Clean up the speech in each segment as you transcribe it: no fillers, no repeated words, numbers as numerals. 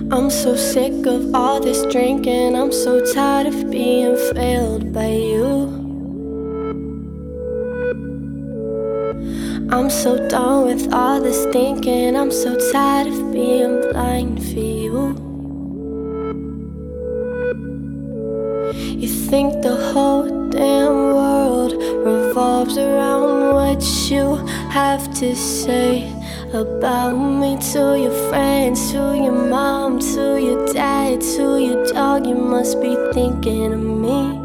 I'm so sick of all this drinking. I'm so tired of being failed by you. I'm so done with all this thinking. I'm so tired of being blind for you. You think the whole damn world revolves around what you have to say about me to your friends, to your mom, to your dad, to your dog. You must be thinking of me.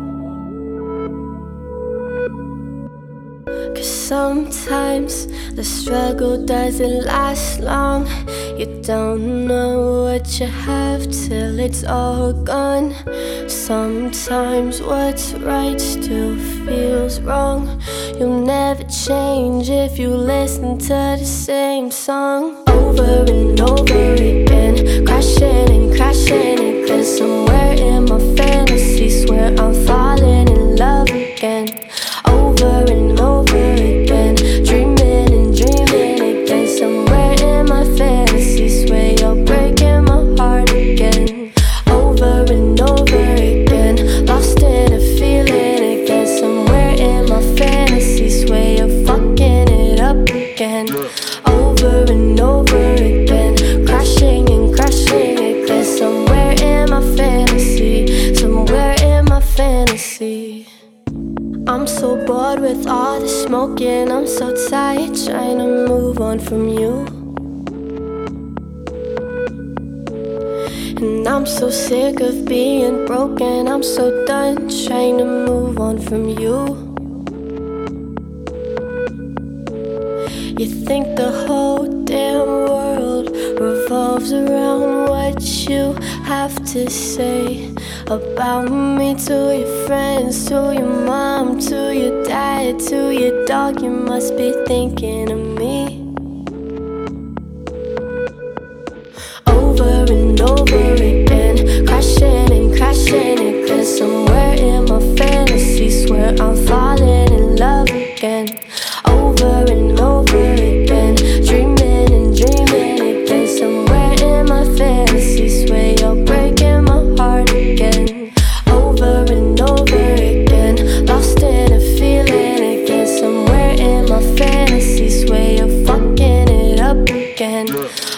'Cause sometimes the struggle doesn't last long. You don't know what you have till it's all gone. Sometimes what's right still feels wrong. You'll never change if you listen to the same song over and over again, crashing and crashing again. Somewhere in my fantasy, swear I'm falling in love again, over and over again, dreaming and dreaming again. Somewhere in my fantasy, swear you're breaking my heart again, over and over again, lost in a feeling again. Somewhere in my fantasy, swear you're fucking it up again, over and over again, crashing and crashing again. Somewhere in my fantasy, somewhere in my fantasy. I'm so bored with all the smoking. I'm so tired trying to move on from you. And I'm so sick of being broken. I'm so done trying to move on from you. You think the whole damn world revolves around what you have to say about me to your friends, to your mom, to your dad, to your dog. You must be thinking of me. Over and over again, crashing and crashing again. Somewhere in my fantasy, swear I'm falling in love again, over and over again, dreaming and dreaming again. Somewhere in my fantasy, swear you're breaking my heart again, over and over again, lost in a feeling again. Somewhere in my fantasy, swear you're fucking it up again,